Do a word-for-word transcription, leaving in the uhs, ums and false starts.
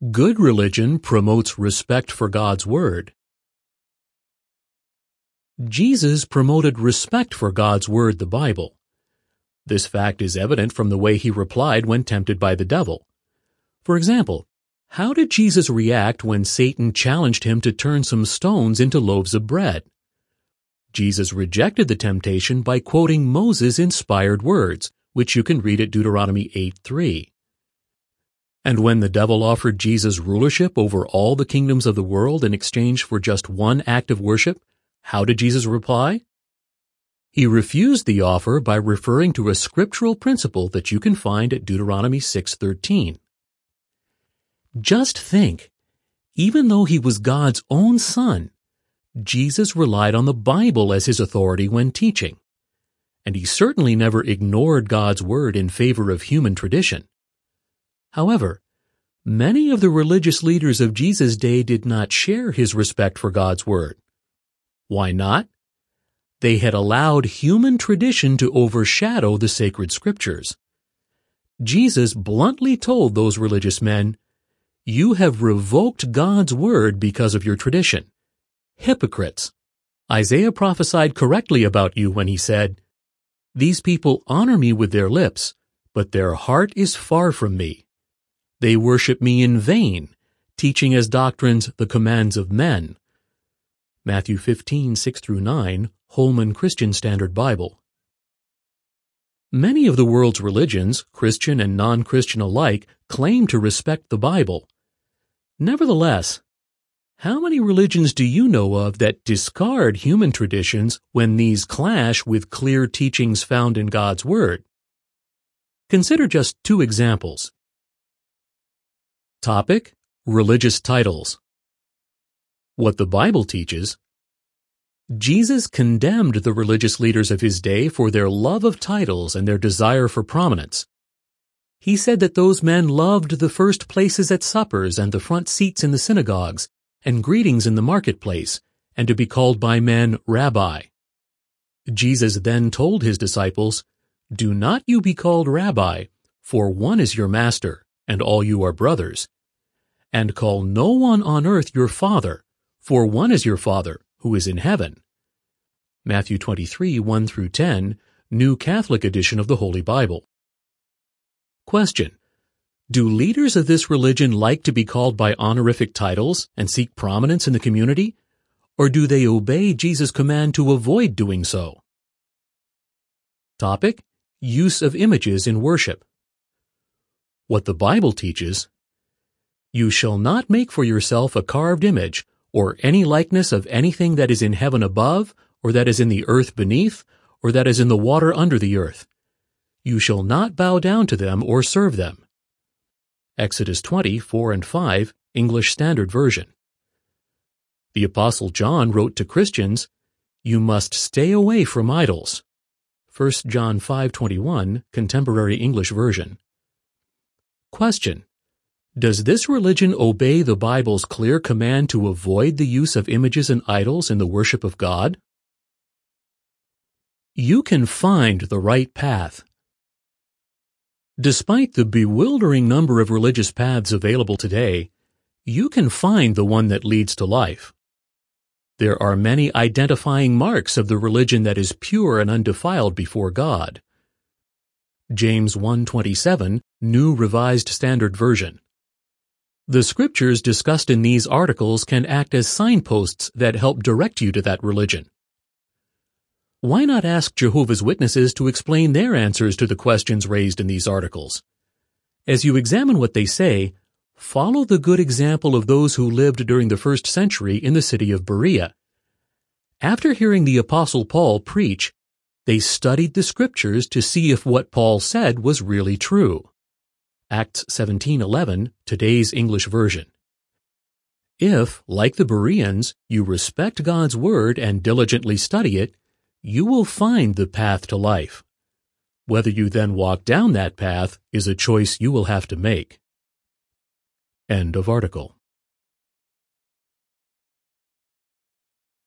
Good religion promotes respect for God's Word. Jesus promoted respect for God's Word, the Bible. This fact is evident from the way he replied when tempted by the devil. For example, how did Jesus react when Satan challenged him to turn some stones into loaves of bread? Jesus rejected the temptation by quoting Moses' inspired words, which you can read at Deuteronomy eight three. And when the devil offered Jesus rulership over all the kingdoms of the world in exchange for just one act of worship, how did Jesus reply? He refused the offer by referring to a scriptural principle that you can find at Deuteronomy six thirteen. Just think, even though he was God's own son, Jesus relied on the Bible as his authority when teaching. And he certainly never ignored God's word in favor of human tradition. However, many of the religious leaders of Jesus' day did not share his respect for God's word. Why not? They had allowed human tradition to overshadow the sacred scriptures. Jesus bluntly told those religious men, "You have revoked God's word because of your tradition. Hypocrites!" Isaiah prophesied correctly about you when he said, "These people honor me with their lips, but their heart is far from me. They worship me in vain, teaching as doctrines the commands of men." Matthew fifteen six through nine, Holman Christian Standard Bible. Many of the world's religions, Christian and non-Christian alike, claim to respect the Bible. Nevertheless, how many religions do you know of that discard human traditions when these clash with clear teachings found in God's Word? Consider just two examples. Topic: Religious titles. What the Bible teaches. Jesus condemned the religious leaders of his day for their love of titles and their desire for prominence. He said that those men loved the first places at suppers and the front seats in the synagogues and greetings in the marketplace, and to be called by men Rabbi. Jesus then told his disciples, "Do not you be called Rabbi, for one is your master, and all you are brothers. And call no one on earth your father, for one is your Father, who is in heaven." Matthew twenty-three one through ten, New Catholic Edition of the Holy Bible. Question: Do leaders of this religion like to be called by honorific titles and seek prominence in the community, or do they obey Jesus' command to avoid doing so? Topic: Use of images in worship. What the Bible teaches. You shall not make for yourself a carved image, or any likeness of anything that is in heaven above, or that is in the earth beneath, or that is in the water under the earth. You shall not bow down to them or serve them. Exodus twenty, four and five, English Standard Version. The Apostle John wrote to Christians, "You must stay away from idols." First John five twenty-one, Contemporary English Version. Question: Does this religion obey the Bible's clear command to avoid the use of images and idols in the worship of God? You can find the right path. Despite the bewildering number of religious paths available today, you can find the one that leads to life. There are many identifying marks of the religion that is pure and undefiled before God. James one twenty-seven, New Revised Standard Version. The scriptures discussed in these articles can act as signposts that help direct you to that religion. Why not ask Jehovah's Witnesses to explain their answers to the questions raised in these articles? As you examine what they say, follow the good example of those who lived during the first century in the city of Berea. After hearing the Apostle Paul preach, they studied the scriptures to see if what Paul said was really true. Acts seventeen eleven, today's English version. If, like the Bereans, you respect God's word and diligently study it, you will find the path to life. Whether you then walk down that path is a choice you will have to make. End of article.